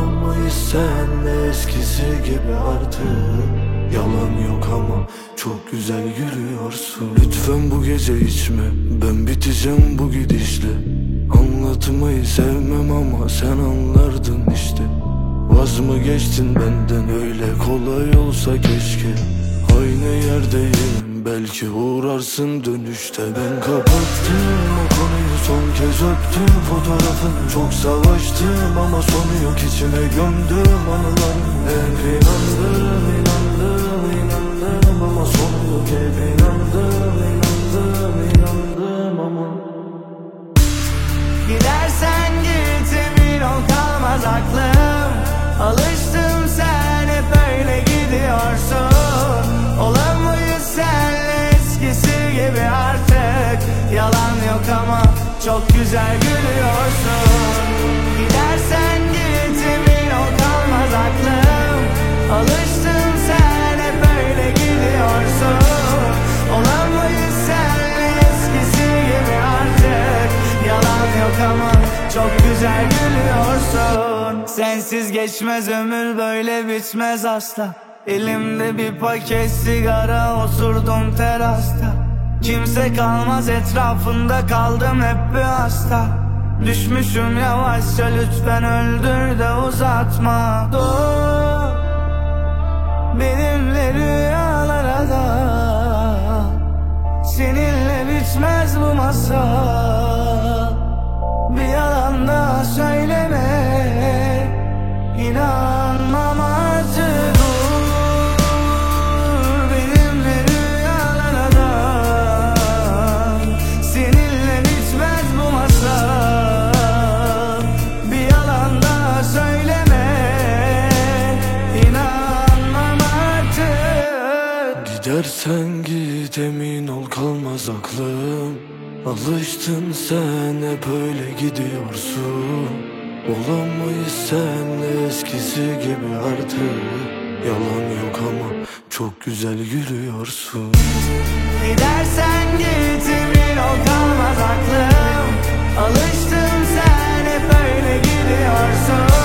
Olamayız senle eskisi gibi artık. Yalan yok ama çok güzel yürüyorsun. Lütfen bu gece içme, ben biteceğim bu gidişle. Anlatmayı sevmem ama sen anlardın işte. Vaz mı geçtin benden, öyle kolay olsa keşke. Aynı yerdeyim, belki uğrarsın dönüşte. Ben kapattım o konuyu, son kez öptüm fotoğrafını. Çok savaştım ama sonu yok, içime gömdüm anılarım. Hep inandım, inandım, inandım ama sonu yok. Hep inandım, inandım, inandım ama gidersen git, emin ol kalmaz aklım. Alıştım sen hep öyle gidiyorsun. Olamayız senle eskisi gibi artık. Yalan yok ama çok güzel gülüyorsun. Gidersen git, emin ol kalmaz aklım. Alıştım sen hep öyle gidiyorsun. Olamayız senle eskisi gibi artık. Yalan yok ama çok güzel gülüyorsun. Sensiz geçmez ömür, böyle bitmez asla. Elimde bir paket sigara, oturdum terasta. Kimse kalmaz etrafında, kaldım hep bir hasta. Düşmüşüm yavaşça, lütfen öldür de uzatma. Dur benimle rüyalara da. Seninle bitmez bu masal. Bir yalan daha söyleme, İnanmam artık. Dur benimle rüyalara da. Seninle bitmez bu masal. Bir yalan daha söyleme, İnanmam artık. gidersen git, emin ol kalmaz aklım. Alıştın sen hep öyle gidiyorsun. Olamayız senle eskisi gibi artık. Yalan yok ama çok güzel gülüyorsun. Gidersen git, emin ol kalmaz aklım. Alıştım sen hep öyle gidiyorsun.